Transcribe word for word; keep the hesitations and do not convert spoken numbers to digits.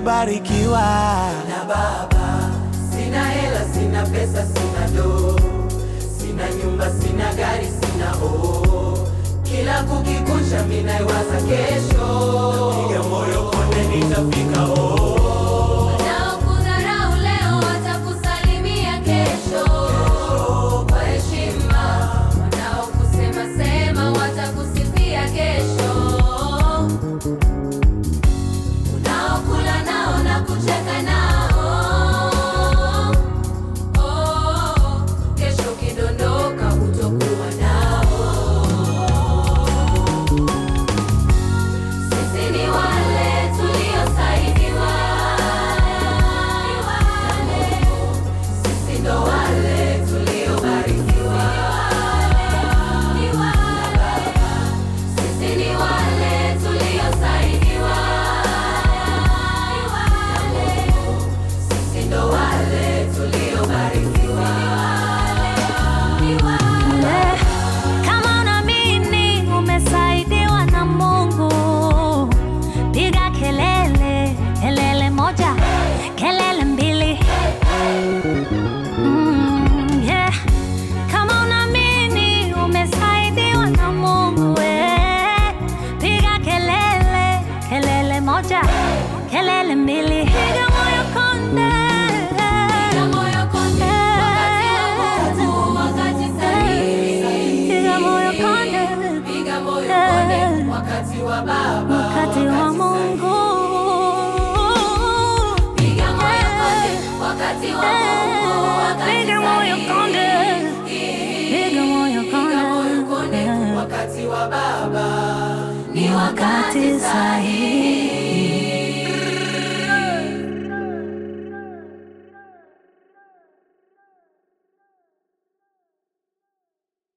nimebarikiwa na Baba. Sina hela, sina pesa, sina do, sina nyumba, sina gari, sina o. Kila kukikunja mimi naiwaza kesho, napiga moyo konde nitafika o. Wanaokudharau leo watakusalimia kesho kwa heshima, wanaokusema sema watakusifia kesho, unaokula nao na kucheka nao, oh, kesho kidondoka hutokuwa nao. Sisi ni wale tuliosaidiwa, sisi ndo wale tuliobarikiwa, sisi ni wale tuliosaidiwa, sisi ndo wale tuliobarikiwa. Kama unaamini umesaidiwa na Mungu, piga kelele, kelele moja, kelele mbili. Mm, yeah. Kama unaamini umesaidiwa na Mungu, eh, piga kelele, kelele moja, kelele mbili. Piga moyo konde, Piga moyo konde, wakati wa Mungu, wakati sahihi. piga moyo konde, Piga moyo konde, wakati wa Baba, wakati wa Mungu. Piga moyo konde, wakati wa Mungu, wakati Piga moyo konde, piga moyo konde, konde, wakati wa Baba ni wakati sahihi.